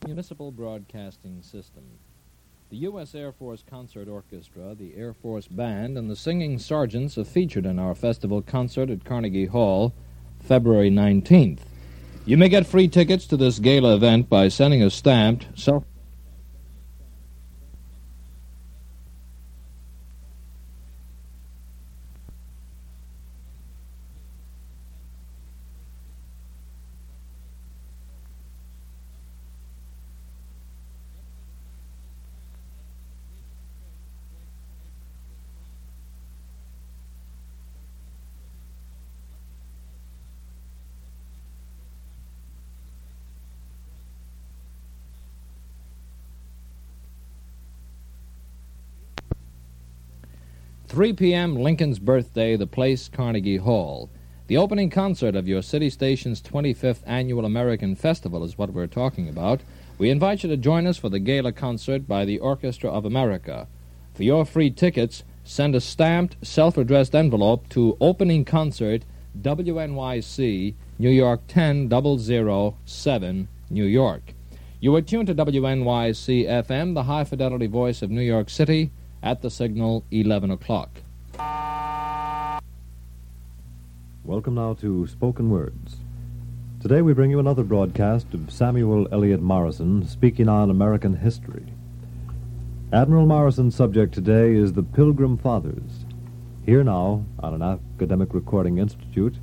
Municipal Broadcasting System. The U.S. Air Force Concert Orchestra, the Air Force Band, and the Singing Sergeants are featured in our festival concert at Carnegie Hall, February 19th. You may get free tickets to this gala event by sending a stamped, 3 p.m. Lincoln's birthday, the place Carnegie Hall. The opening concert of your city station's 25th Annual American Festival is what we're talking about. We invite you to join us for the gala concert by the Orchestra of America. For your free tickets, send a stamped, self-addressed envelope to Opening Concert, WNYC, New York 10007, New York. You are tuned to WNYC FM, the high-fidelity voice of New York City, at the signal 11 o'clock. Welcome now to Spoken Words. Today we bring you another broadcast of Samuel Eliot Morison speaking on American history. Admiral Morison's subject today is the Pilgrim Fathers. Here now, on an Academic Recording Institute,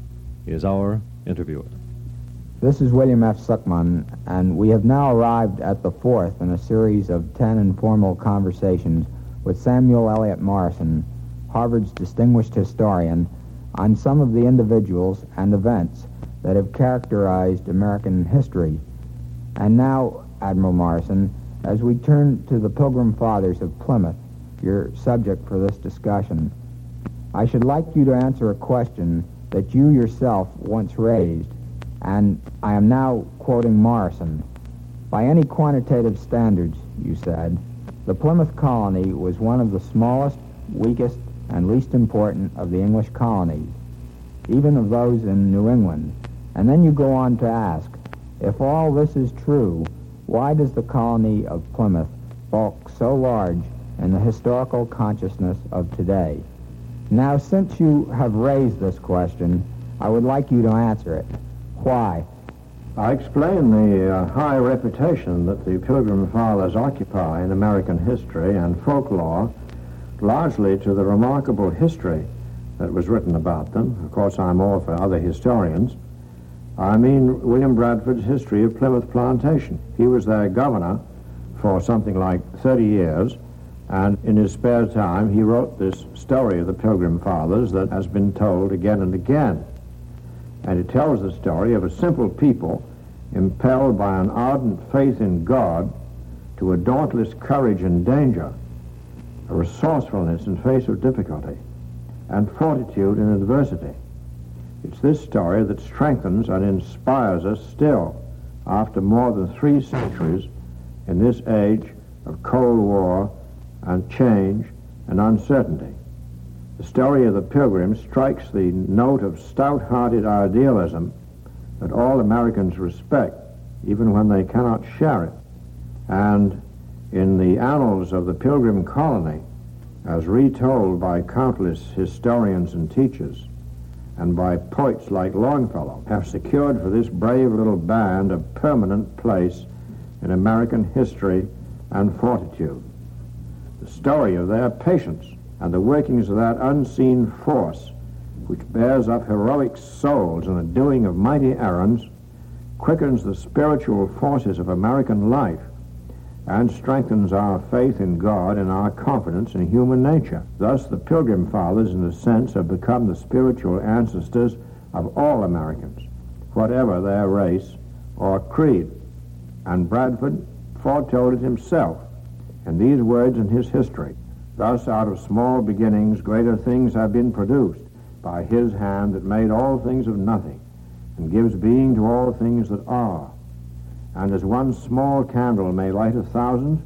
is our interviewer. This is William F. Suckman, and we have now arrived at the fourth in a series of 10 informal conversations with Samuel Eliot Morison, Harvard's distinguished historian, on some of the individuals and events that have characterized American history. And now, Admiral Morison, as we turn to the Pilgrim Fathers of Plymouth, your subject for this discussion, I should like you to answer a question that you yourself once raised, and I am now quoting Morison. By any quantitative standards, you said, the Plymouth colony was one of the smallest, weakest, and least important of the English colonies, even of those in New England. And then you go on to ask, if all this is true, why does the colony of Plymouth bulk so large in the historical consciousness of today? Now, since you have raised this question, I would like you to answer it. Why? I explain the high reputation that the Pilgrim Fathers occupy in American history and folklore, largely to the remarkable history that was written about them. Of course, I'm all for other historians. I mean William Bradford's History of Plymouth Plantation. He was their governor for something like 30 years, and in his spare time he wrote this story of the Pilgrim Fathers that has been told again and again. And it tells the story of a simple people impelled by an ardent faith in God to a dauntless courage in danger, a resourcefulness in face of difficulty, and fortitude in adversity. It's this story that strengthens and inspires us still after more than 3 centuries in this age of Cold War and change and uncertainty. The story of the Pilgrims strikes the note of stout-hearted idealism that all Americans respect, even when they cannot share it. And in the annals of the Pilgrim colony, as retold by countless historians and teachers, and by poets like Longfellow, have secured for this brave little band a permanent place in American history and fortitude. The story of their patience and the workings of that unseen force which bears up heroic souls in the doing of mighty errands, quickens the spiritual forces of American life, and strengthens our faith in God and our confidence in human nature. Thus, the Pilgrim Fathers, in a sense, have become the spiritual ancestors of all Americans, whatever their race or creed. And Bradford foretold it himself in these words in his history. Thus, out of small beginnings, greater things have been produced by his hand that made all things of nothing, and gives being to all things that are. And as one small candle may light 1,000,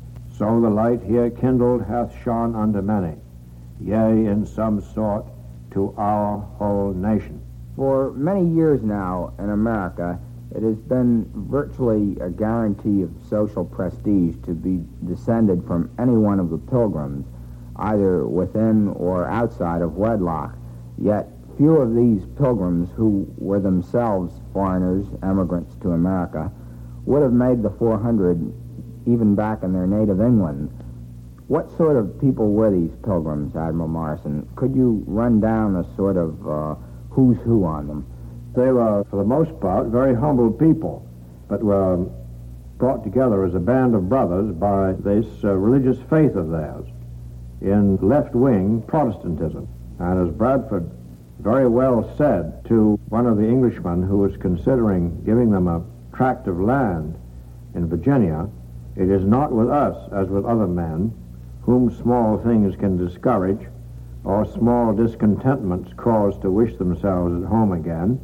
so the light here kindled hath shone unto many, yea, in some sort, to our whole nation. For many years now in America, It has been virtually a guarantee of social prestige to be descended from any one of the Pilgrims, either within or outside of wedlock. Yet few of these Pilgrims, who were themselves foreigners, emigrants to America, would have made the 400 even back in their native England. What sort of people were these Pilgrims, Admiral Morrison? Could you run down a sort of who's who on them? They were, for the most part, very humble people, but were brought together as a band of brothers by this religious faith of theirs in left-wing Protestantism. And as Bradford very well said to one of the Englishmen who was considering giving them a tract of land in Virginia, "It is not with us as with other men, whom small things can discourage, or small discontentments cause to wish themselves at home again."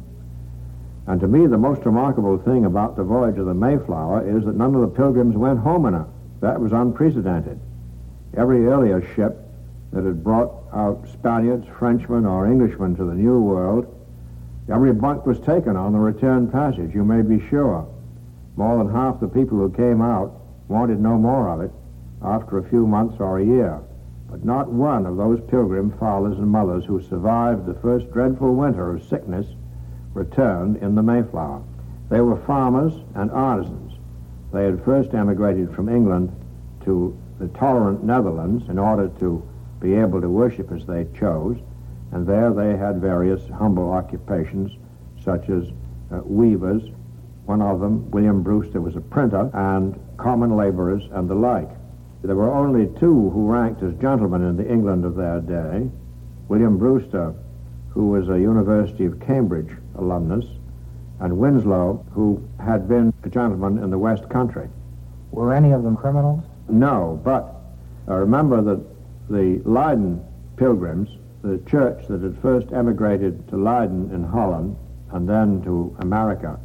And to me, the most remarkable thing about the voyage of the Mayflower is that none of the Pilgrims went home in her. That was unprecedented. Every earlier ship that had brought out Spaniards, Frenchmen, or Englishmen to the New World, every bunk was taken on the return passage, you may be sure. More than half the people who came out wanted no more of it after a few months or a year. But not one of those Pilgrim fathers and mothers who survived the first dreadful winter of sickness returned in the Mayflower. They were farmers and artisans. They had first emigrated from England to the tolerant Netherlands in order to be able to worship as they chose, and there they had various humble occupations, such as weavers. One of them, William Brewster, was a printer, and common laborers and the like. There were only two who ranked as gentlemen in the England of their day: William Brewster, who was a University of Cambridge alumnus, and Winslow, who had been a gentleman in the West Country. Were any of them criminals? No, but remember that the Leiden Pilgrims, the church that had first emigrated to Leiden in Holland and then to America,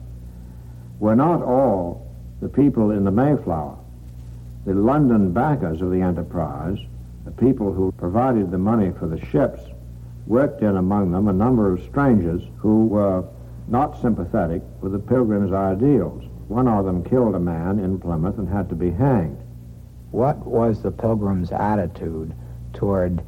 were not all the people in the Mayflower. The London backers of the enterprise, the people who provided the money for the ships, worked in among them a number of strangers who were not sympathetic with the Pilgrims' ideals. One of them killed a man in Plymouth and had to be hanged. What was the Pilgrims' attitude toward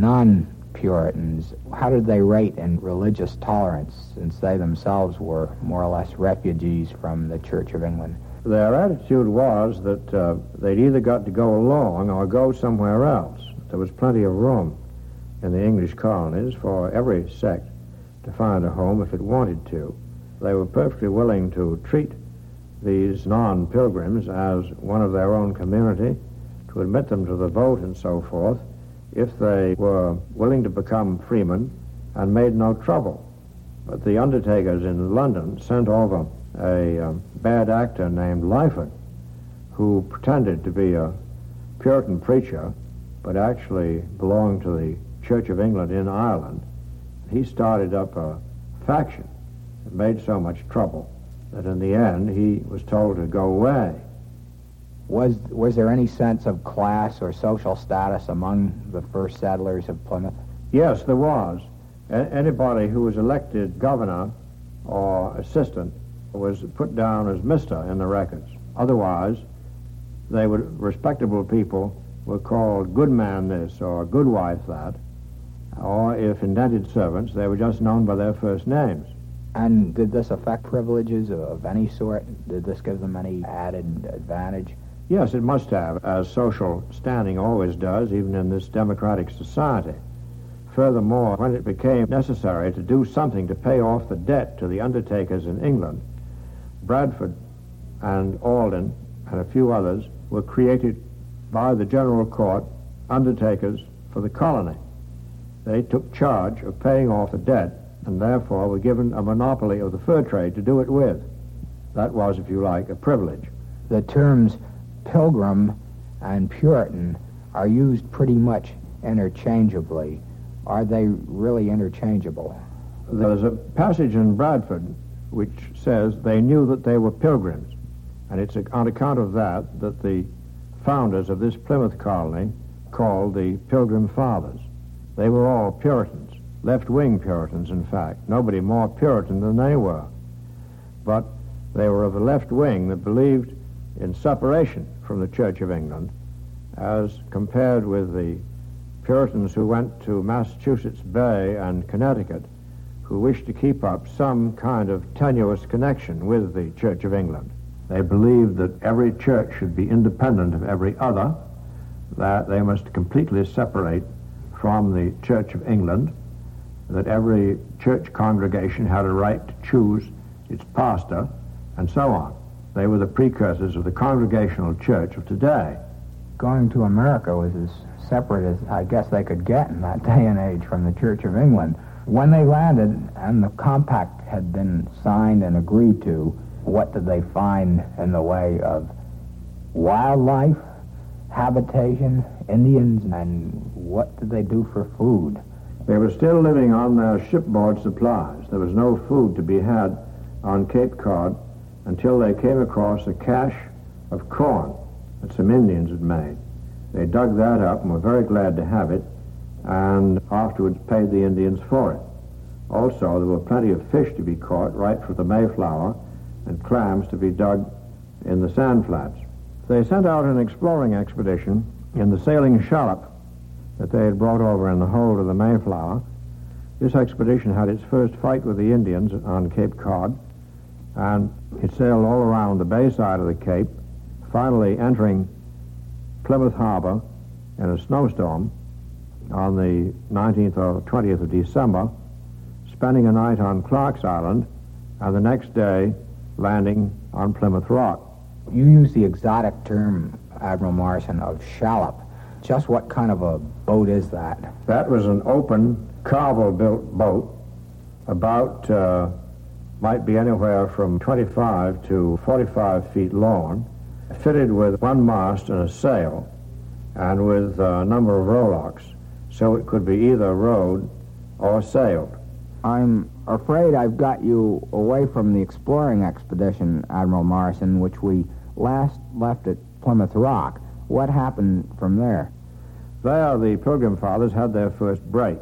non-Puritans? How did they rate in religious tolerance, since they themselves were more or less refugees from the Church of England? Their attitude was that they'd either got to go along or go somewhere else. There was plenty of room in the English colonies for every sect to find a home if it wanted to. They were perfectly willing to treat these non-Pilgrims as one of their own community, to admit them to the vote and so forth, if they were willing to become freemen and made no trouble. But the undertakers in London sent over a bad actor named Lyford, who pretended to be a Puritan preacher, but actually belonged to the Church of England in Ireland. He started up a faction that made so much trouble that in the end he was told to go away. Was there any sense of class or social status among the first settlers of Plymouth? Yes, there was. Anybody who was elected governor or assistant was put down as Mr. in the records. Otherwise, respectable people were called good man this or good wife that, or if indented servants, they were just known by their first names. And did this affect privileges of any sort? Did this give them any added advantage? Yes, it must have, as social standing always does, even in this democratic society. Furthermore, when it became necessary to do something to pay off the debt to the undertakers in England, Bradford and Alden and a few others were created by the General Court undertakers for the colony. They took charge of paying off the debt and therefore were given a monopoly of the fur trade to do it with. That was, if you like, a privilege. The terms Pilgrim and Puritan are used pretty much interchangeably. Are they really interchangeable? There's a passage in Bradford which says they knew that they were Pilgrims, and it's on account of that that the founders of this Plymouth colony called the Pilgrim Fathers. They were all Puritans, left-wing Puritans, in fact. Nobody more Puritan than they were. But They were of the left wing that believed in separation from the Church of England, as compared with the Puritans who went to Massachusetts Bay and Connecticut, who wished to keep up some kind of tenuous connection with the Church of England. They believed that every church should be independent of every other, that they must completely separate from the Church of England, that every church congregation had a right to choose its pastor, and so on. They were the precursors of the Congregational Church of today. Going to America was as separate as I guess they could get in that day and age from the Church of England. When they landed and the compact had been signed and agreed to, what did they find in the way of wildlife, habitation, Indians, and what did they do for food? They were still living on their shipboard supplies. There was no food to be had on Cape Cod until they came across a cache of corn that some Indians had made. They dug that up and were very glad to have it, and afterwards paid the Indians for it. Also, there were plenty of fish to be caught right from the Mayflower and clams to be dug in the sand flats. They sent out an exploring expedition in the sailing shallop that they had brought over in the hold of the Mayflower. This expedition had its first fight with the Indians on Cape Cod, and it sailed all around the bay side of the Cape, finally entering Plymouth Harbor in a snowstorm on the 19th or 20th of December, spending a night on Clark's Island, and the next day landing on Plymouth Rock. You use the exotic term, Admiral Morrison, of shallop. Just what kind of a boat is that? That was an open, Carvel-built boat, about, might be anywhere from 25 to 45 feet long, fitted with one mast and a sail, and with a number of rowlocks, so it could be either rowed or sailed. I'm afraid I've got you away from the exploring expedition, Admiral Morrison, which we last left at Plymouth Rock. What happened from there? There, the Pilgrim Fathers had their first break.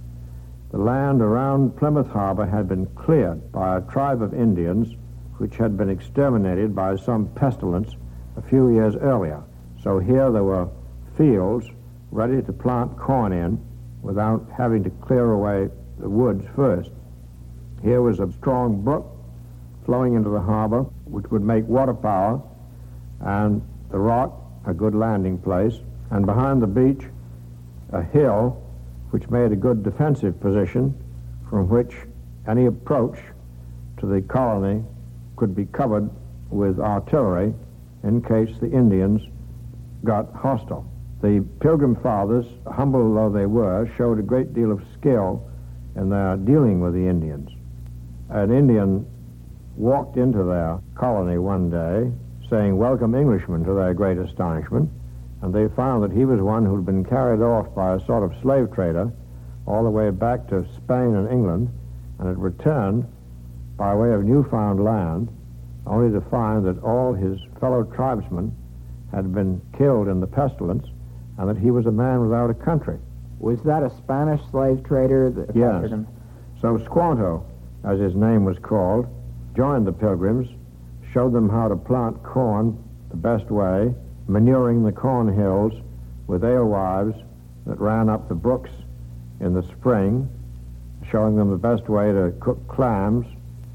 The land around Plymouth Harbor had been cleared by a tribe of Indians which had been exterminated by some pestilence a few years earlier. So here there were fields ready to plant corn in without having to clear away the woods first. Here was a strong brook flowing into the harbor, which would make water power, and the rock a good landing place, and behind the beach a hill which made a good defensive position from which any approach to the colony could be covered with artillery in case the Indians got hostile. The Pilgrim Fathers, humble though they were, showed a great deal of skill in their dealing with the Indians. An Indian walked into their colony one day saying, "Welcome, Englishmen," to their great astonishment, and they found that he was one who'd been carried off by a sort of slave trader all the way back to Spain and England, and had returned by way of Newfound land, only to find that all his fellow tribesmen had been killed in the pestilence, and that he was a man without a country. Was that a Spanish slave trader that Yes. captured him? So Squanto, as his name was called, joined the Pilgrims, showed them how to plant corn the best way, manuring the corn hills with alewives that ran up the brooks in the spring, showing them the best way to cook clams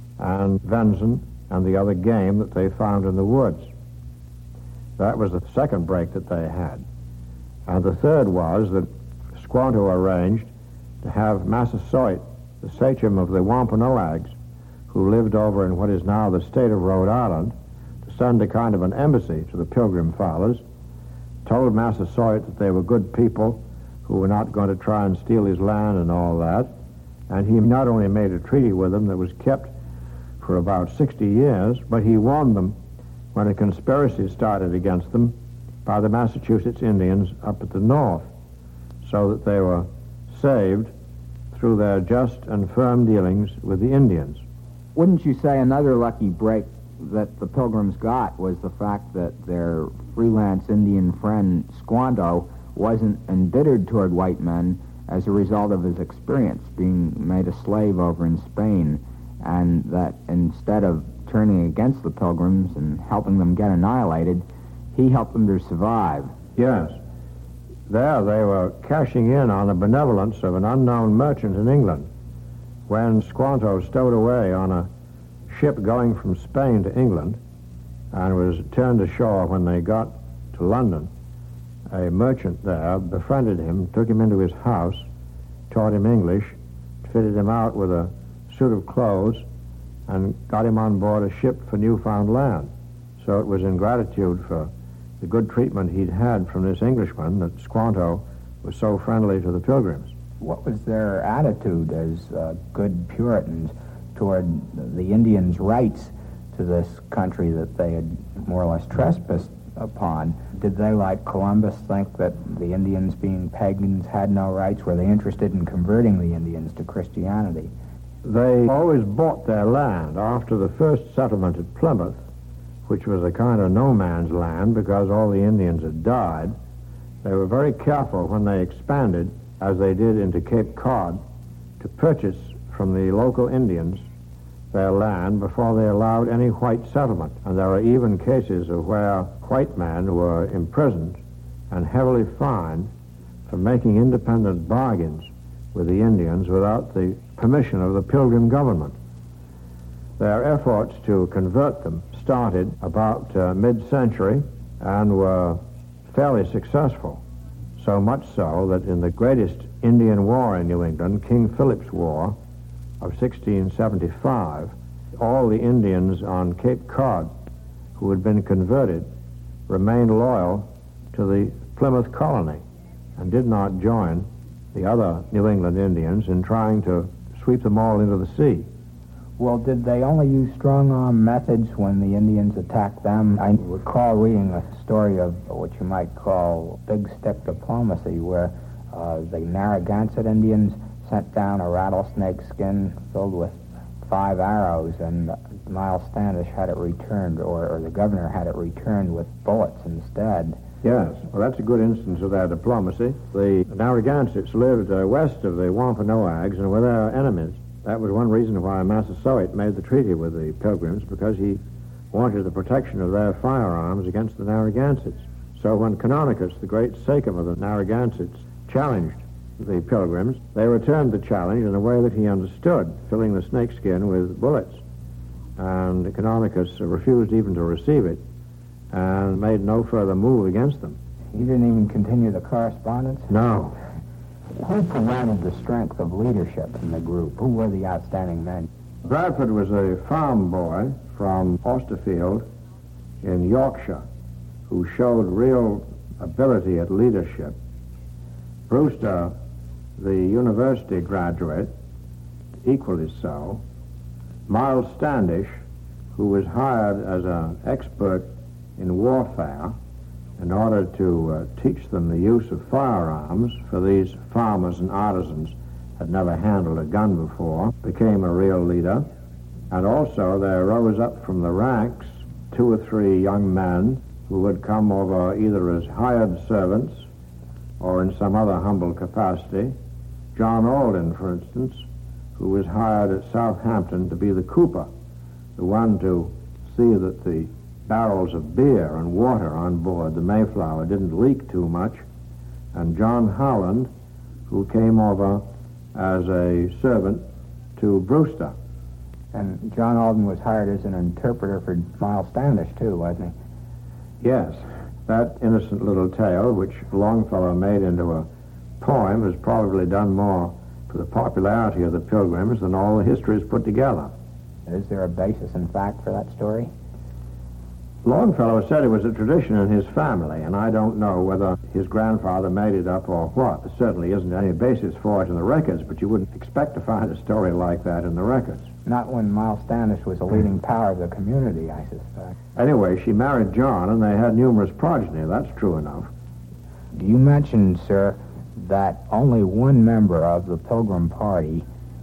and venison and the other game that they found in the woods. That was the second break that they had. And the third was that Squanto arranged to have Massasoit, the sachem of the Wampanoags, who lived over in what is now the state of Rhode Island, to send a kind of an embassy to the Pilgrim Fathers, told Massasoit that they were good people who were not going to try and steal his land and all that, and he not only made a treaty with them that was kept for about 60 years, but he warned them when a conspiracy started against them by the Massachusetts Indians up at the north, so that they were saved through their just and firm dealings with the Indians. Wouldn't you say another lucky break that the Pilgrims got was the fact that their freelance Indian friend Squanto wasn't embittered toward white men as a result of his experience being made a slave over in Spain, and that instead of turning against the Pilgrims and helping them get annihilated, he helped them to survive. Yes. There they were cashing in on the benevolence of an unknown merchant in England. When Squanto stowed away on a ship going from Spain to England and was turned ashore when they got to London, a merchant there befriended him, took him into his house, taught him English, fitted him out with a suit of clothes, and got him on board a ship for Newfoundland. So it was in gratitude for the good treatment he'd had from this Englishman that Squanto was so friendly to the Pilgrims. What was their attitude as good Puritans toward the Indians' rights to this country that they had more or less trespassed upon? Did they, like Columbus, think that the Indians, being pagans, had no rights? Were they interested in converting the Indians to Christianity? They always bought their land after the first settlement at Plymouth, which was a kind of no man's land because all the Indians had died. They were very careful when they expanded, as they did into Cape Cod, to purchase from the local Indians their land before they allowed any white settlement. And there are even cases of where white men were imprisoned and heavily fined for making independent bargains with the Indians without the permission of the Pilgrim government. Their efforts to convert them started about mid-century and were fairly successful, so much so that in the greatest Indian war in New England, King Philip's War of 1675, all the Indians on Cape Cod who had been converted remained loyal to the Plymouth colony and did not join the other New England Indians in trying to sweep them all into the sea. Well, did they only use strong-arm methods when the Indians attacked them? I recall reading a story of what you might call big stick diplomacy, where the Narragansett Indians sent down a rattlesnake skin filled with 5 arrows, and Miles Standish had it returned, or the governor had it returned with bullets instead. Yes, well, that's a good instance of their diplomacy. The Narragansetts lived west of the Wampanoags and were their enemies. That was one reason why Massasoit made the treaty with the Pilgrims, because he wanted the protection of their firearms against the Narragansetts. So when Canonicus, the great sachem of the Narragansetts, challenged the Pilgrims, they returned the challenge in a way that he understood, filling the snakeskin with bullets. And Canonicus refused even to receive it and made no further move against them. He didn't even continue the correspondence? No. Who provided the strength of leadership in the group? Who were the outstanding men? Bradford was a farm boy from Austerfield in Yorkshire who showed real ability at leadership. Brewster, the university graduate, equally so. Miles Standish, who was hired as an expert in warfare in order to teach them the use of firearms, for these farmers and artisans had never handled a gun before, became a real leader. And also there rose up from the ranks 2 or 3 young men who had come over either as hired servants or in some other humble capacity. John Alden, for instance, who was hired at Southampton to be the cooper, the one to see that the barrels of beer and water on board the Mayflower didn't leak too much, and John Howland, who came over as a servant to Brewster. And John Alden was hired as an interpreter for Miles Standish, too, wasn't he? Yes. That innocent little tale, which Longfellow made into a poem, has probably done more for the popularity of the Pilgrims than all the histories put together. Is there a basis in fact for that story? Longfellow said it was a tradition in his family, and I don't know whether his grandfather made it up or what. There certainly isn't any basis for it in the records, but you wouldn't expect to find a story like that in the records. Not when Miles Standish was a leading power of the community, I suspect. Anyway, she married John, and they had numerous progeny. That's true enough. You mentioned, sir, that only one member of the Pilgrim Party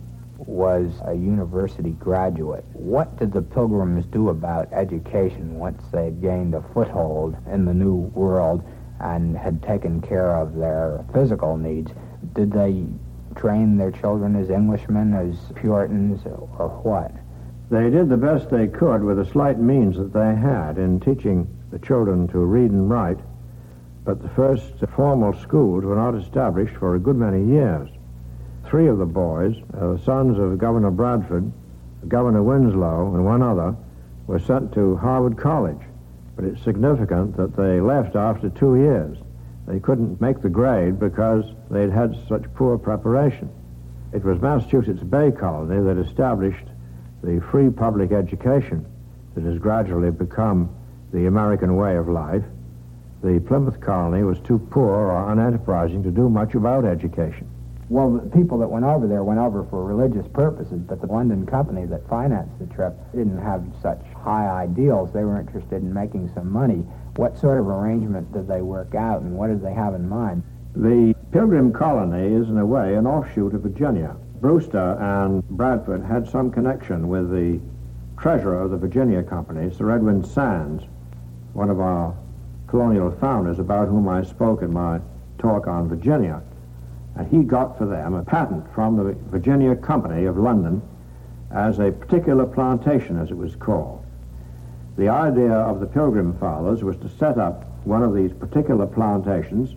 was a university graduate. What did the Pilgrims do about education once they had gained a foothold in the New World and had taken care of their physical needs? Did they train their children as Englishmen, as Puritans, or what? They did the best they could with the slight means that they had in teaching the children to read and write, but the first formal schools were not established for a good many years. 3 of the boys, the sons of Governor Bradford, Governor Winslow, and one other, were sent to Harvard College, but it's significant that they left after 2 years. They couldn't make the grade because they'd had such poor preparation. It was Massachusetts Bay Colony that established the free public education that has gradually become the American way of life. The Plymouth Colony was too poor or unenterprising to do much about education. Well, the people that went over there went over for religious purposes, but the London company that financed the trip didn't have such high ideals. They were interested in making some money. What sort of arrangement did they work out, and what did they have in mind? The Pilgrim Colony is, in a way, an offshoot of Virginia. Brewster and Bradford had some connection with the treasurer of the Virginia Company, Sir Edwin Sands, one of our colonial founders about whom I spoke in my talk on Virginia. And he got for them a patent from the Virginia Company of London as a particular plantation, as it was called. The idea of the Pilgrim Fathers was to set up one of these particular plantations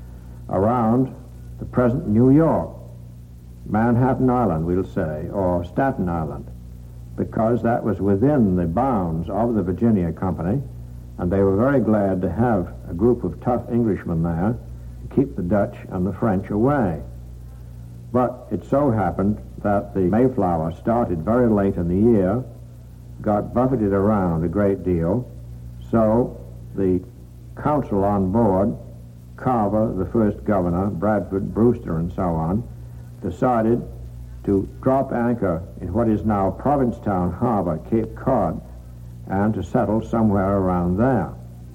around the present New York, Manhattan Island, we'll say, or Staten Island, because that was within the bounds of the Virginia Company, and they were very glad to have a group of tough Englishmen there to keep the Dutch and the French away. But it so happened that the Mayflower started very late in the year, got buffeted around a great deal, so the council on board, Carver, the first governor, Bradford, Brewster, and so on, decided to drop anchor in what is now Provincetown Harbor, Cape Cod, and to settle somewhere around there.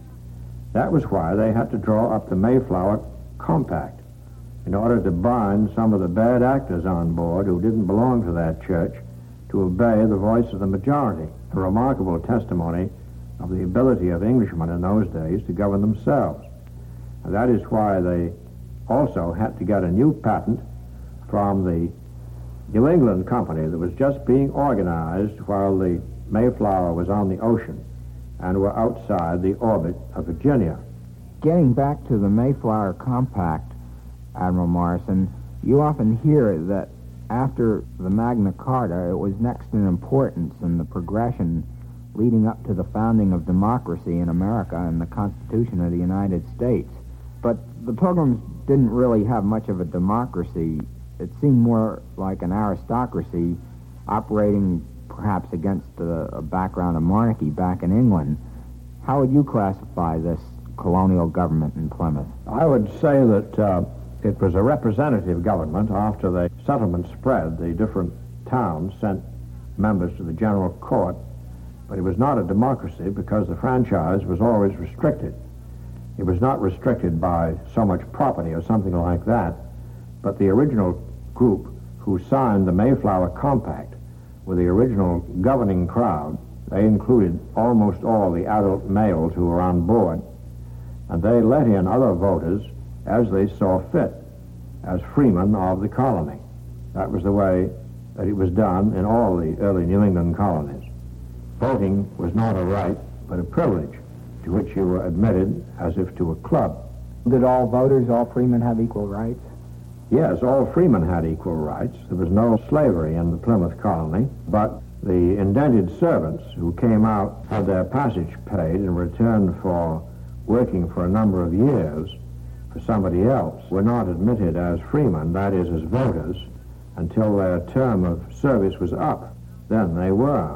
That was why they had to draw up the Mayflower Compact in order to bind some of the bad actors on board who didn't belong to that church to obey the voice of the majority, a remarkable testimony of the ability of Englishmen in those days to govern themselves. And that is why they also had to get a new patent from the New England Company that was just being organized while the Mayflower was on the ocean and were outside the orbit of Virginia. Getting back to the Mayflower Compact, Admiral Morrison, you often hear that after the Magna Carta, it was next in importance in the progression leading up to the founding of democracy in America and the Constitution of the United States. But the Pilgrims didn't really have much of a democracy. It seemed more like an aristocracy operating perhaps against a background of monarchy back in England. How would you classify this colonial government in Plymouth? I would say that it was a representative government. After the settlement spread, the different towns sent members to the general court, but it was not a democracy because the franchise was always restricted. It was not restricted by so much property or something like that, but the original group who signed the Mayflower Compact with the original governing crowd, they included almost all the adult males who were on board, and they let in other voters as they saw fit, as freemen of the colony. That was the way that it was done in all the early New England colonies. Voting was not a right, but a privilege, to which you were admitted as if to a club. Did all voters, all freemen have equal rights? Yes, all freemen had equal rights. There was no slavery in the Plymouth colony, but the indented servants who came out had their passage paid in return for working for a number of years for somebody else were not admitted as freemen, that is, as voters, until their term of service was up. Then they were.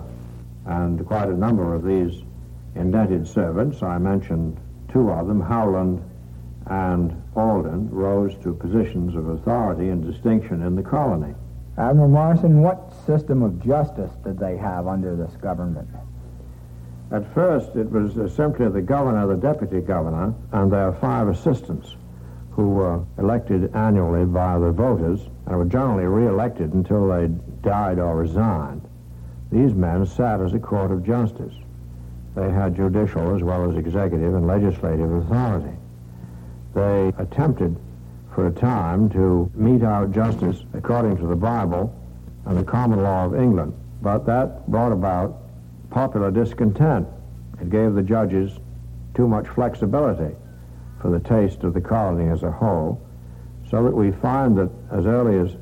And quite a number of these indented servants, I mentioned 2 of them, Howland and Alden, rose to positions of authority and distinction in the colony. Admiral Morrison, what system of justice did they have under this government? At first, it was simply the governor, the deputy governor, and their 5 assistants, who were elected annually by the voters and were generally re-elected until they died or resigned. These men sat as a court of justice. They had judicial as well as executive and legislative authority. They attempted for a time to mete out justice according to the Bible and the common law of England. But that brought about popular discontent. It gave the judges too much flexibility for the taste of the colony as a whole, so that we find that as early as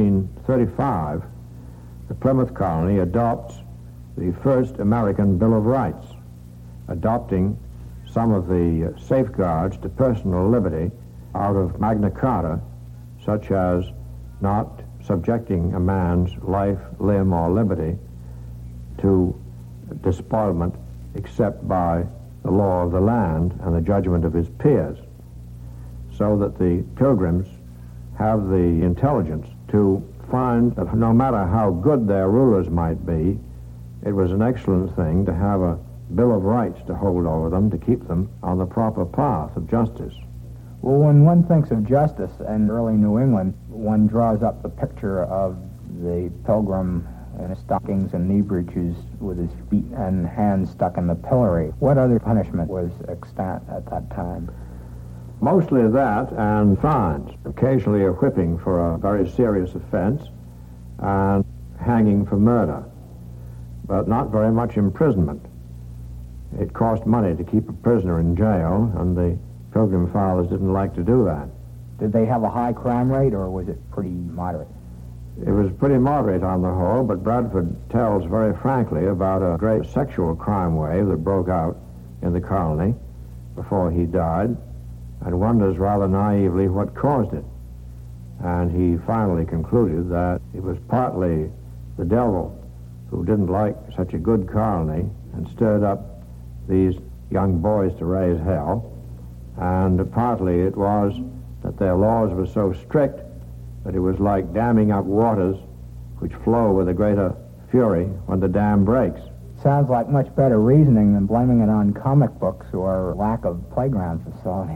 1635, the Plymouth colony adopts the first American Bill of Rights, adopting some of the safeguards to personal liberty out of Magna Carta, such as not subjecting a man's life, limb, or liberty to despoilment except by the law of the land and the judgment of his peers, so that the Pilgrims have the intelligence to find that no matter how good their rulers might be, it was an excellent thing to have a Bill of Rights to hold over them, to keep them on the proper path of justice. Well, when one thinks of justice in early New England, one draws up the picture of the pilgrim in his stockings and knee breeches with his feet and hands stuck in the pillory. What other punishment was extant at that time? Mostly that and fines, occasionally a whipping for a very serious offense, and hanging for murder, but not very much imprisonment. It cost money to keep a prisoner in jail, and the Pilgrim Fathers didn't like to do that. Did they have a high crime rate, or was it pretty moderate? It was pretty moderate on the whole, but Bradford tells very frankly about a great sexual crime wave that broke out in the colony before he died, and wonders rather naively what caused it. And he finally concluded that it was partly the devil who didn't like such a good colony and stirred up these young boys to raise hell, and partly it was that their laws were so strict that it was like damming up waters which flow with a greater fury when the dam breaks. Sounds like much better reasoning than blaming it on comic books or lack of playground facilities.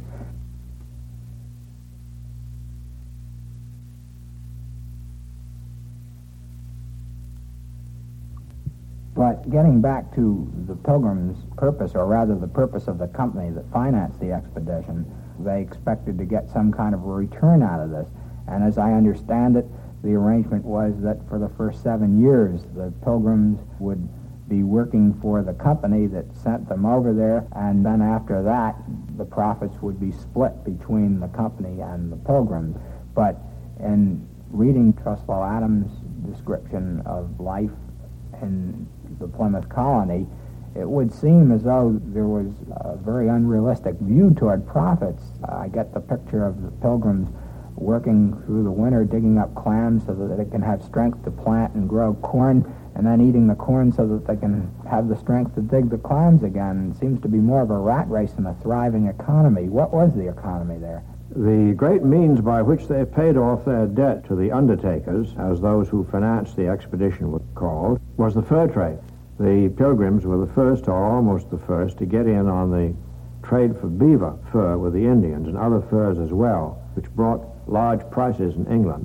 But getting back to the Pilgrims' purpose, or rather the purpose of the company that financed the expedition, they expected to get some kind of a return out of this. And as I understand it, the arrangement was that for the first 7 years, the Pilgrims would be working for the company that sent them over there, and then after that, the profits would be split between the company and the Pilgrims. But in reading Truslow Adams' description of life in the Plymouth colony, it would seem as though there was a very unrealistic view toward profits. I get the picture of the Pilgrims working through the winter, digging up clams so that they can have strength to plant and grow corn, and then eating the corn so that they can have the strength to dig the clams again. It seems to be more of a rat race than a thriving economy. What was the economy there? The great means by which they paid off their debt to the undertakers, as those who financed the expedition were called, was the fur trade. The Pilgrims were the first, or almost the first, to get in on the trade for beaver fur with the Indians, and other furs as well, which brought large prices in England.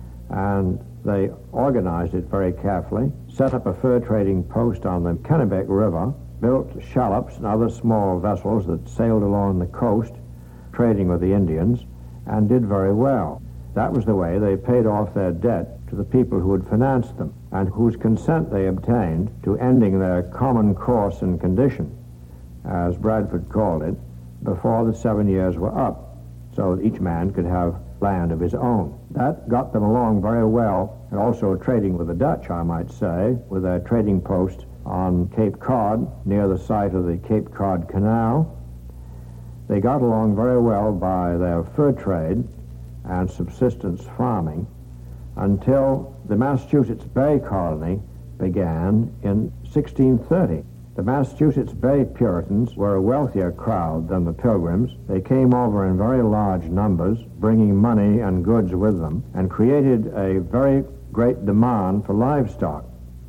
And they organized it very carefully, set up a fur trading post on the Kennebec River, built shallops and other small vessels that sailed along the coast, trading with the Indians, and did very well. That was the way they paid off their debt to the people who had financed them, and whose consent they obtained to ending their common course and condition, as Bradford called it, before the 7 years were up, so that each man could have land of his own. That got them along very well, and also trading with the Dutch, I might say, with their trading post on Cape Cod, near the site of the Cape Cod Canal. They got along very well by their fur trade and subsistence farming until the Massachusetts Bay Colony began in 1630. The Massachusetts Bay Puritans were a wealthier crowd than the Pilgrims. They came over in very large numbers, bringing money and goods with them, and created a very great demand for livestock.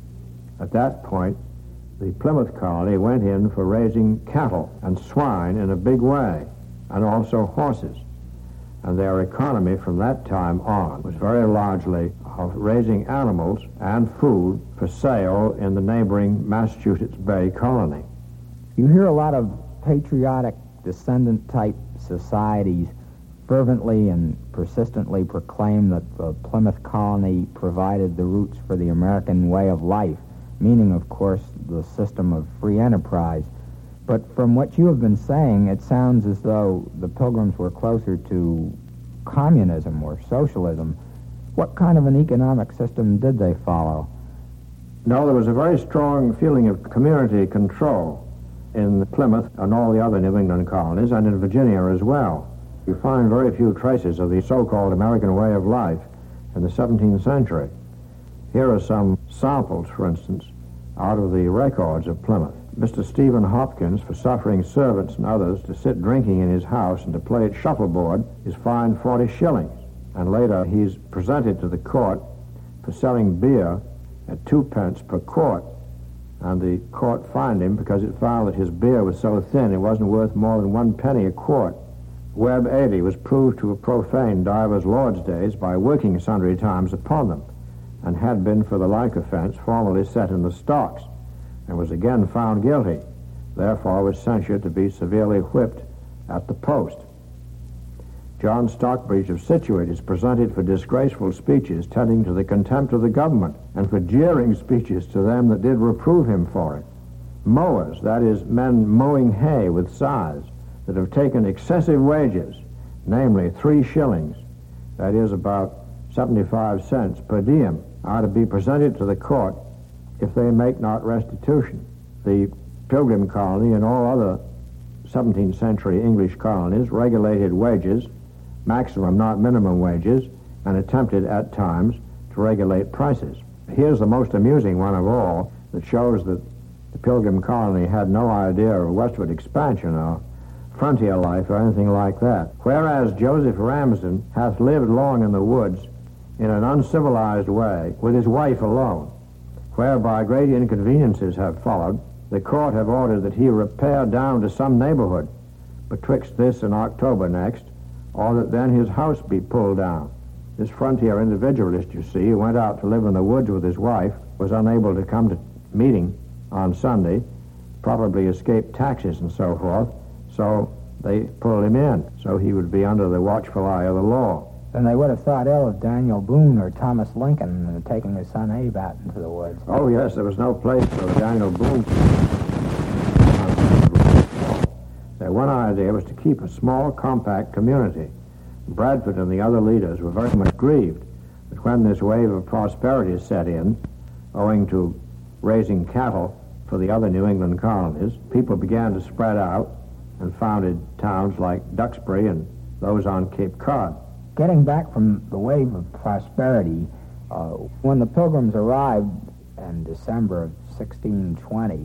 At that point, the Plymouth colony went in for raising cattle and swine in a big way, and also horses. And their economy from that time on was very largely of raising animals and food for sale in the neighboring Massachusetts Bay Colony. You hear a lot of patriotic descendant-type societies fervently and persistently proclaim that the Plymouth colony provided the roots for the American way of life, meaning, of course, the system of free enterprise. But from what you have been saying, it sounds as though the Pilgrims were closer to communism or socialism. What kind of an economic system did they follow? No, there was a very strong feeling of community control in Plymouth and all the other New England colonies, and in Virginia as well. You find very few traces of the so-called American way of life in the 17th century. Here are some samples, for instance, out of the records of Plymouth. Mr. Stephen Hopkins, for suffering servants and others to sit drinking in his house and to play at shuffleboard, is fined 40 shillings. And later he's presented to the court for selling beer at 2 pence per quart. And the court fined him because it found that his beer was so thin it wasn't worth more than 1 penny a quart. Webb 80 was proved to have profaned divers lords' days by working sundry times upon them, and had been for the like offense formerly set in the stocks, and was again found guilty, therefore was censured to be severely whipped at the post. John Stockbridge of Scituate is presented for disgraceful speeches tending to the contempt of the government, and for jeering speeches to them that did reprove him for it. Mowers, that is, men mowing hay with scythes, that have taken excessive wages, namely 3 shillings, that is about 75 cents per diem, are to be presented to the court if they make not restitution. The Pilgrim colony and all other 17th century English colonies regulated wages, maximum, not minimum wages, and attempted at times to regulate prices. Here's the most amusing one of all that shows that the Pilgrim colony had no idea of westward expansion or frontier life or anything like that. Whereas Joseph Ramsden hath lived long in the woods in an uncivilized way with his wife alone, whereby great inconveniences have followed, the court have ordered that he repair down to some neighborhood betwixt this and October next, or that then his house be pulled down. This frontier individualist, you see, who went out to live in the woods with his wife, was unable to come to meeting on Sunday, probably escaped taxes and so forth, so they pulled him in, so he would be under the watchful eye of the law. Then they would have thought ill of Daniel Boone or Thomas Lincoln taking his son Abe out into the woods. Oh, yes, there was no place for Daniel Boone. Their one idea was to keep a small, compact community. Bradford and the other leaders were very much grieved that when this wave of prosperity set in, owing to raising cattle for the other New England colonies, people began to spread out and founded towns like Duxbury and those on Cape Cod. Getting back from the wave of prosperity, when the Pilgrims arrived in December of 1620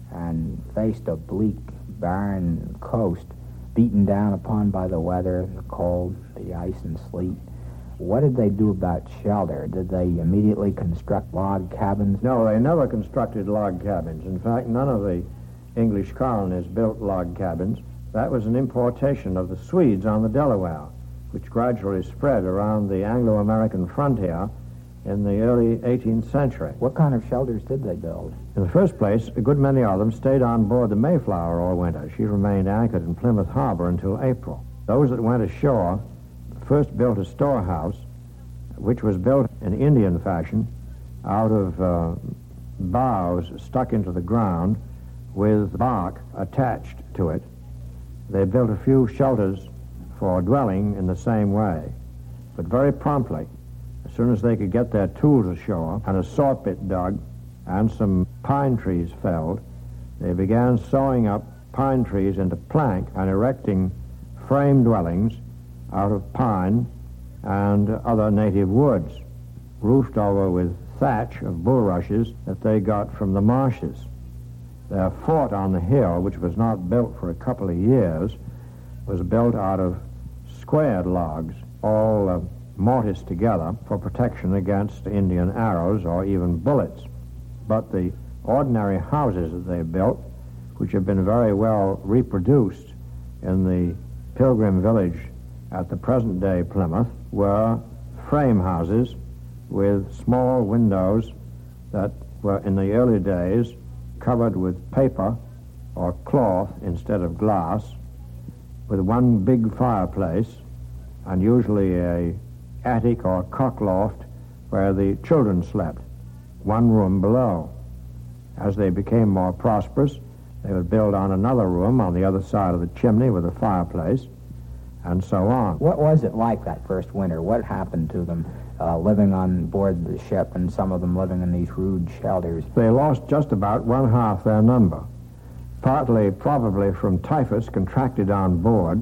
and faced a bleak, barren coast, beaten down upon by the weather, the cold, the ice and sleet, what did they do about shelter? Did they immediately construct log cabins? No, they never constructed log cabins. In fact, none of the English colonies built log cabins. That was an importation of the Swedes on the Delaware, which gradually spread around the Anglo-American frontier in the early 18th century. What kind of shelters did they build? In the first place, a good many of them stayed on board the Mayflower all winter. She remained anchored in Plymouth Harbor until April. Those that went ashore first built a storehouse, which was built in Indian fashion out of boughs stuck into the ground with bark attached to it. They built a few shelters for dwelling in the same way, but very promptly, as soon as they could get their tools ashore and a sawpit dug and some pine trees felled, they began sawing up pine trees into plank and erecting frame dwellings out of pine and other native woods, roofed over with thatch of bulrushes that they got from the marshes. Their fort on the hill, which was not built for a couple of years, was built out of squared logs, all mortised together for protection against Indian arrows or even bullets. But the ordinary houses that they built, which have been very well reproduced in the Pilgrim village at the present-day Plymouth, were frame houses with small windows that were in the early days covered with paper or cloth instead of glass, with one big fireplace and usually a attic or cock loft where the children slept, one room below. As they became more prosperous, they would build on another room on the other side of the chimney with a fireplace, and so on. What was it like that first winter? What happened to them living on board the ship, and some of them living in these rude shelters? They lost just about one half their number, partly probably from typhus contracted on board,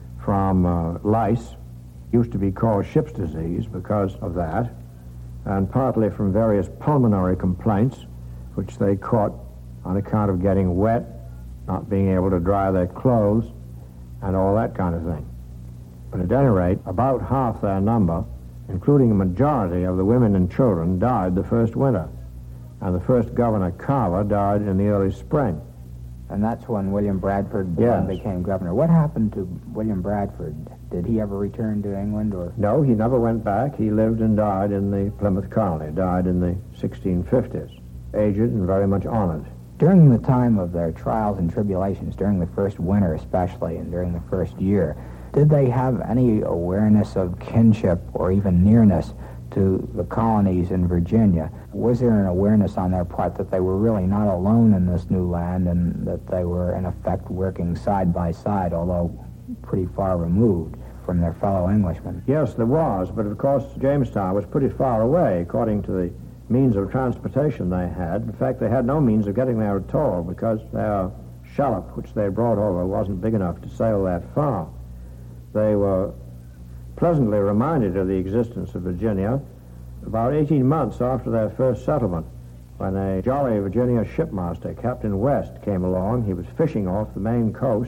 from lice, used to be called ship's disease because of that, and partly from various pulmonary complaints, which they caught on account of getting wet, not being able to dry their clothes, and all that kind of thing. But at any rate, about half their number, including a majority of the women and children, died the first winter. And the first Governor Carver died in the early spring. And that's when William Bradford Yes. became governor. What happened to William Bradford? Did he ever return to England, or? No, he never went back. He lived and died in the Plymouth colony, died in the 1650s, aged and very much honored. During the time of their trials and tribulations, during the first winter especially, and during the first year, did they have any awareness of kinship or even nearness to the colonies in Virginia? Was there an awareness on their part that they were really not alone in this new land, and that they were in effect working side by side, although pretty far removed from their fellow Englishmen? Yes, there was, but of course Jamestown was pretty far away according to the means of transportation they had. In fact, they had no means of getting there at all because their shallop, which they brought over, wasn't big enough to sail that far. They were pleasantly reminded of the existence of Virginia about 18 months after their first settlement, when a jolly Virginia shipmaster, Captain West, came along. He was fishing off the Maine coast,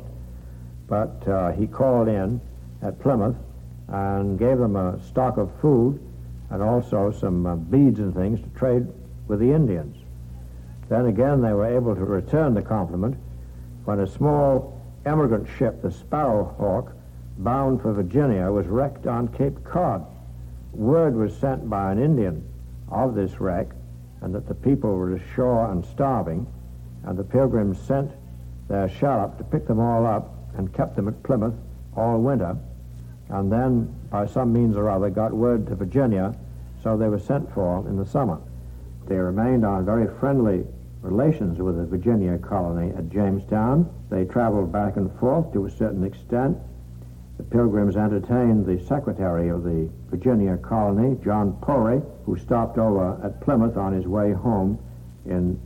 but he called in at Plymouth and gave them a stock of food and also some beads and things to trade with the Indians. Then again they were able to return the compliment when a small emigrant ship, the Sparrowhawk, bound for Virginia, was wrecked on Cape Cod. Word was sent by an Indian of this wreck, and that the people were ashore and starving, and the Pilgrims sent their shallop to pick them all up and kept them at Plymouth all winter, and then by some means or other got word to Virginia, so they were sent for in the summer. They remained on very friendly relations with the Virginia colony at Jamestown. They traveled back and forth to a certain extent. The Pilgrims entertained the secretary of the Virginia colony, John Porey, who stopped over at Plymouth on his way home in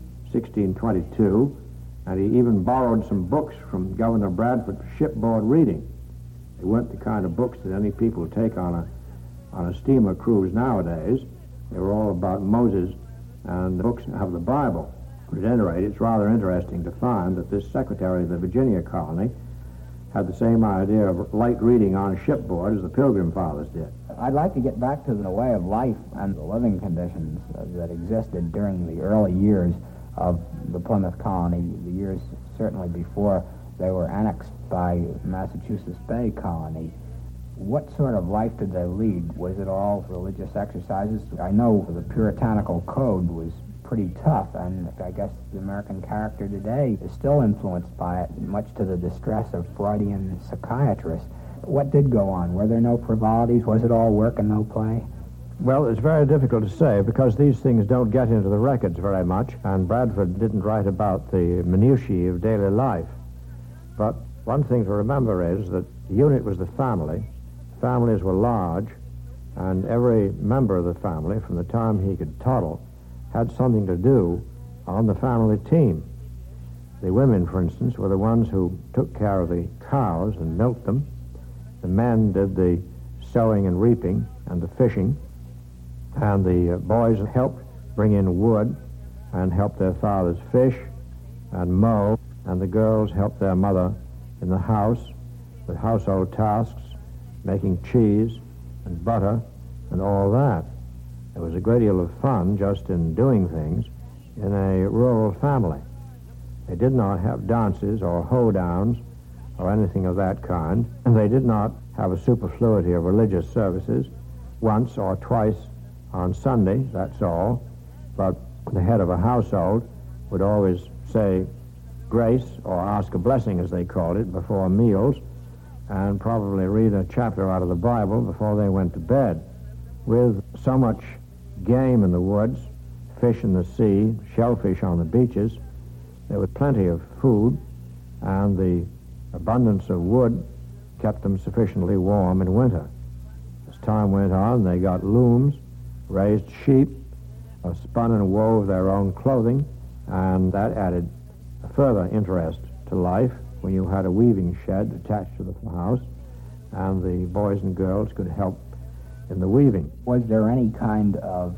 1622, and he even borrowed some books from Governor Bradford for shipboard reading. They weren't the kind of books that any people take on a steamer cruise nowadays. They were all about Moses and the books of the Bible. But at any rate, it's rather interesting to find that this secretary of the Virginia colony had the same idea of light reading on shipboard as the Pilgrim Fathers did. I'd like to get back to the way of life and the living conditions that existed during the early years of the Plymouth colony, the years certainly before they were annexed by Massachusetts Bay colony. What sort of life did they lead? Was it all religious exercises? I know the puritanical code was pretty tough, and I guess the American character today is still influenced by it, much to the distress of Freudian psychiatrists. What did go on? Were there no frivolities? Was it all work and no play? Well, it's very difficult to say because these things don't get into the records very much, and Bradford didn't write about the minutiae of daily life. But one thing to remember is that the unit was the family. Families were large, and every member of the family, from the time he could toddle, had something to do on the family team. The women, for instance, were the ones who took care of the cows and milked them. The men did the sowing and reaping and the fishing, and the boys helped bring in wood and helped their fathers fish and mow, and the girls helped their mother in the house with household tasks, making cheese and butter and all that. There was a great deal of fun just in doing things in a rural family. They did not have dances or hoedowns or anything of that kind, and they did not have a superfluity of religious services. Once or twice on Sunday, that's all, but the head of a household would always say grace or ask a blessing, as they called it, before meals, and probably read a chapter out of the Bible before they went to bed. With so much game in the woods, fish in the sea, shellfish on the beaches, there was plenty of food, and the abundance of wood kept them sufficiently warm in winter. As time went on, they got looms, raised sheep, spun and wove their own clothing, and that added a further interest to life when you had a weaving shed attached to the house, and the boys and girls could help in the weaving. Was there any kind of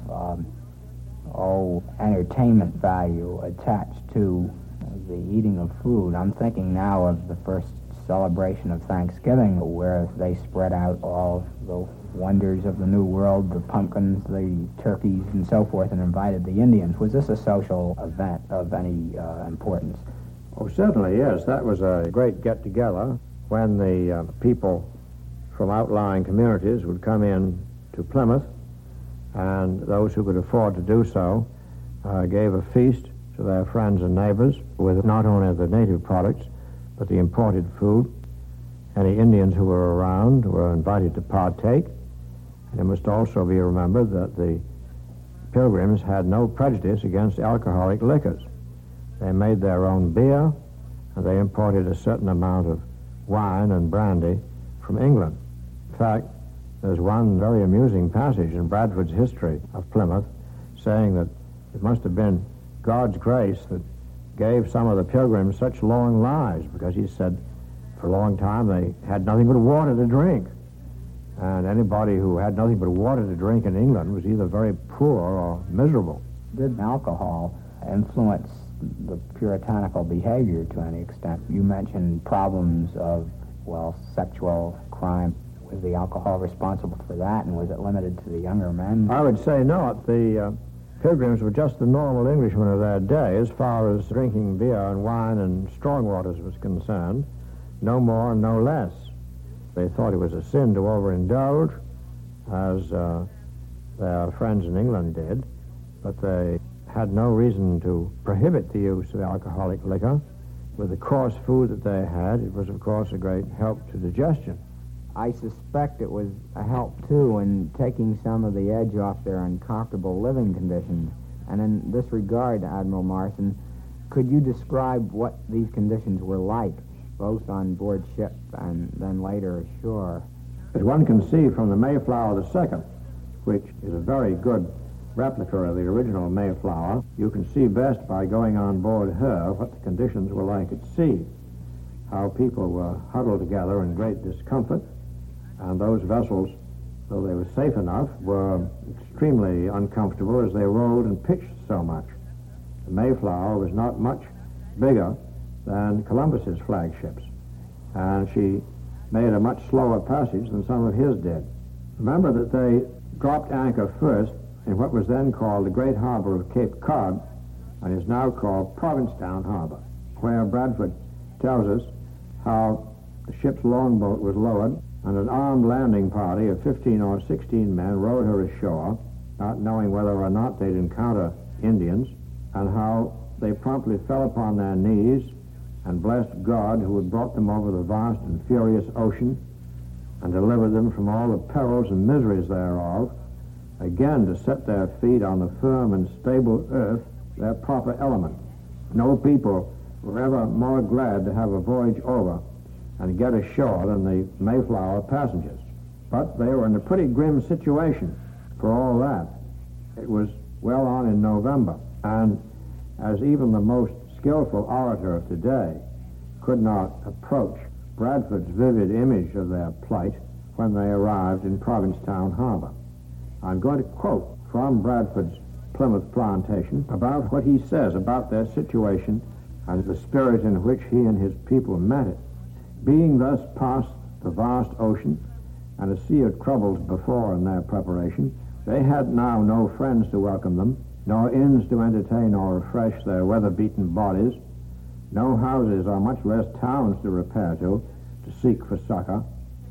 entertainment value attached to the eating of food? I'm thinking now of the first celebration of Thanksgiving, where they spread out all the wonders of the New World, the pumpkins, the turkeys, and so forth, and invited the Indians. Was this a social event of any importance? Oh, certainly, yes. That was a great get-together when the people from outlying communities would come in to Plymouth, and those who could afford to do so gave a feast to their friends and neighbors with not only the native products, but the imported food. Any Indians who were around were invited to partake. And it must also be remembered that the Pilgrims had no prejudice against alcoholic liquors. They made their own beer, and they imported a certain amount of wine and brandy from England. In fact, there's one very amusing passage in Bradford's history of Plymouth saying that it must have been God's grace that gave some of the Pilgrims such long lives, because he said for a long time they had nothing but water to drink. And anybody who had nothing but water to drink in England was either very poor or miserable. Did alcohol influence the puritanical behavior to any extent? You mentioned problems of, sexual crime. Was the alcohol responsible for that, and was it limited to the younger men? I would say not. The Pilgrims were just the normal Englishmen of their day as far as drinking beer and wine and strong waters was concerned. No more, no less. They thought it was a sin to overindulge, as their friends in England did, but they had no reason to prohibit the use of alcoholic liquor. With the coarse food that they had, it was, of course, a great help to digestion. I suspect it was a help, too, in taking some of the edge off their uncomfortable living conditions. And in this regard, Admiral Morrison, could you describe what these conditions were like, both on board ship and then later ashore? As one can see from the Mayflower II, which is a very good replica of the original Mayflower, you can see best by going on board her what the conditions were like at sea, how people were huddled together in great discomfort, and those vessels, though they were safe enough, were extremely uncomfortable as they rolled and pitched so much. The Mayflower was not much bigger than Columbus's flagships, and she made a much slower passage than some of his did. Remember that they dropped anchor first in what was then called the Great Harbor of Cape Cod, and is now called Provincetown Harbor, where Bradford tells us how the ship's longboat was lowered, and an armed landing party of 15 or 16 men rowed her ashore, not knowing whether or not they'd encounter Indians, and how they promptly fell upon their knees and blessed God who had brought them over the vast and furious ocean and delivered them from all the perils and miseries thereof, again to set their feet on the firm and stable earth, their proper element. No people were ever more glad to have a voyage over and get ashore than the Mayflower passengers. But they were in a pretty grim situation for all that. It was well on in November, and as even the most skillful orator of today could not approach Bradford's vivid image of their plight when they arrived in Provincetown Harbor. I'm going to quote from Bradford's Plymouth plantation about what he says about their situation and the spirit in which he and his people met it. Being thus past the vast ocean and a sea of troubles before in their preparation, they had now no friends to welcome them, nor inns to entertain or refresh their weather-beaten bodies, no houses or much less towns to repair to seek for succor,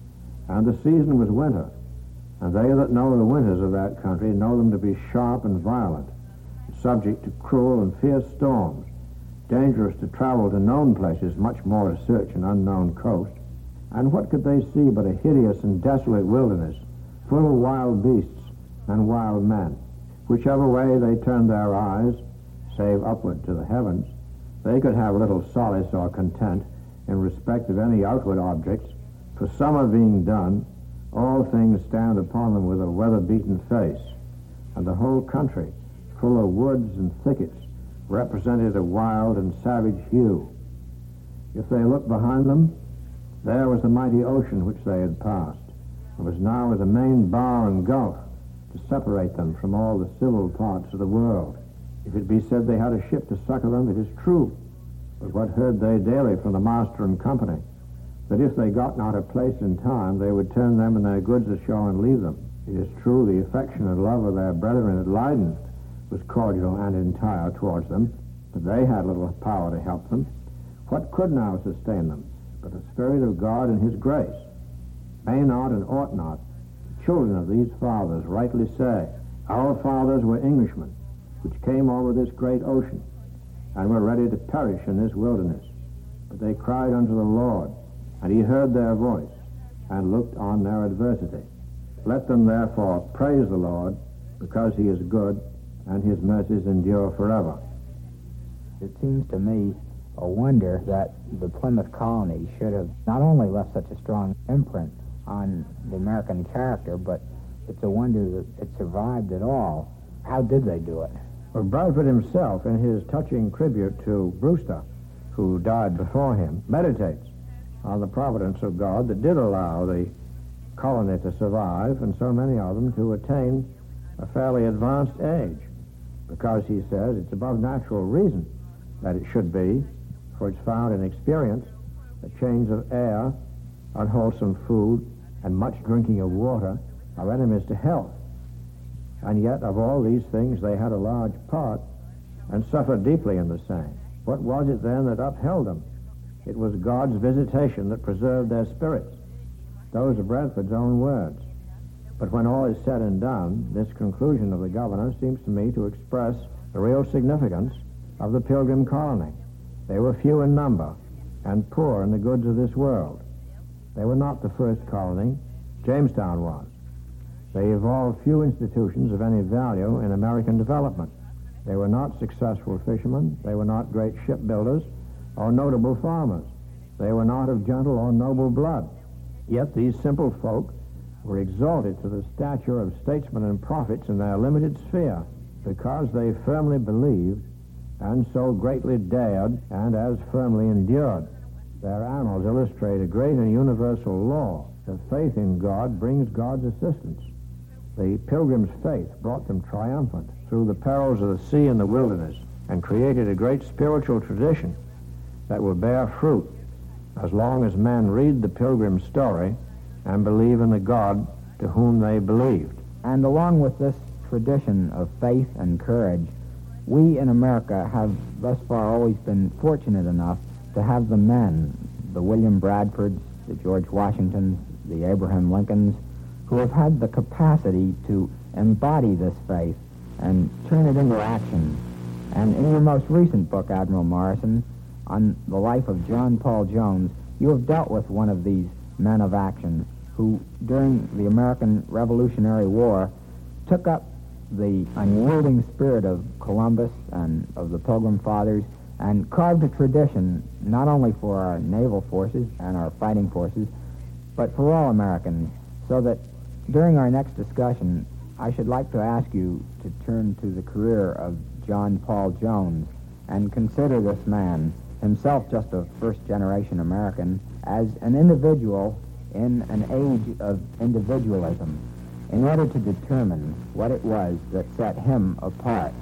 and the season was winter, and they that know the winters of that country know them to be sharp and violent, subject to cruel and fierce storms, dangerous to travel to known places, much more to search an unknown coast. And what could they see but a hideous and desolate wilderness, full of wild beasts and wild men? Whichever way they turned their eyes, save upward to the heavens, they could have little solace or content in respect of any outward objects, for summer being done, all things stand upon them with a weather-beaten face, and the whole country, full of woods and thickets, represented a wild and savage hue. If they looked behind them, there was the mighty ocean which they had passed. It was now as a main bar and gulf to separate them from all the civil parts of the world. If it be said they had a ship to succor them, it is true. But what heard they daily from the master and company? That if they got not a place in time, they would turn them and their goods ashore and leave them. It is true the affection and love of their brethren at Leiden was cordial and entire towards them, but they had little power to help them. What could now sustain them but the Spirit of God and His grace? May not and ought not the children of these fathers rightly say, our fathers were Englishmen, which came over this great ocean, and were ready to perish in this wilderness. But they cried unto the Lord, and He heard their voice, and looked on their adversity. Let them therefore praise the Lord, because He is good, and His mercies endure forever. It seems to me a wonder that the Plymouth colony should have not only left such a strong imprint on the American character, but it's a wonder that it survived at all. How did they do it? Well, Bradford himself, in his touching tribute to Brewster, who died before him, meditates on the providence of God that did allow the colony to survive, and so many of them to attain a fairly advanced age, because he says it's above natural reason that it should be, for it's found in experience that change of air, unwholesome food, and much drinking of water are enemies to health. And yet, of all these things, they had a large part and suffered deeply in the same. What was it then that upheld them? It was God's visitation that preserved their spirits. Those are Bradford's own words. But when all is said and done, this conclusion of the governor seems to me to express the real significance of the Pilgrim colony. They were few in number and poor in the goods of this world. They were not the first colony. Jamestown was. They evolved few institutions of any value in American development. They were not successful fishermen. They were not great shipbuilders or notable farmers. They were not of gentle or noble blood. Yet these simple folk were exalted to the stature of statesmen and prophets in their limited sphere, because they firmly believed and so greatly dared and as firmly endured. Their annals illustrate a great and universal law, that faith in God brings God's assistance. The Pilgrims' faith brought them triumphant through the perils of the sea and the wilderness, and created a great spiritual tradition that will bear fruit as long as men read the Pilgrim story and believe in the God to whom they believed. And along with this tradition of faith and courage, we in America have thus far always been fortunate enough to have the men, the William Bradfords, the George Washingtons, the Abraham Lincolns, who have had the capacity to embody this faith and turn it into action. And in your most recent book, Admiral Morrison, on the life of John Paul Jones, you have dealt with one of these men of action who, during the American Revolutionary War, took up the unyielding spirit of Columbus and of the Pilgrim Fathers and carved a tradition not only for our naval forces and our fighting forces, but for all Americans, so that during our next discussion, I should like to ask you to turn to the career of John Paul Jones and consider this man, himself just a first-generation American, as an individual in an age of individualism, in order to determine what it was that set him apart.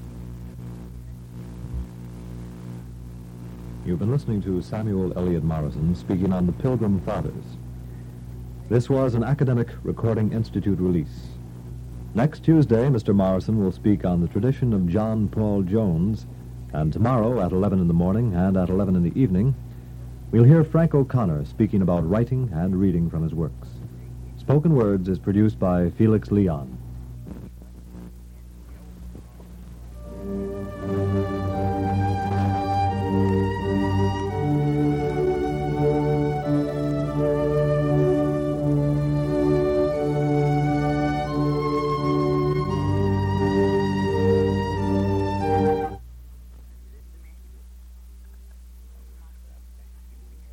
You've been listening to Samuel Eliot Morrison speaking on the Pilgrim Fathers. This was an Academic Recording Institute release. Next Tuesday, Mr. Morrison will speak on the tradition of John Paul Jones, and tomorrow at 11 in the morning and at 11 in the evening, we'll hear Frank O'Connor speaking about writing and reading from his works. Spoken Words is produced by Felix Leon.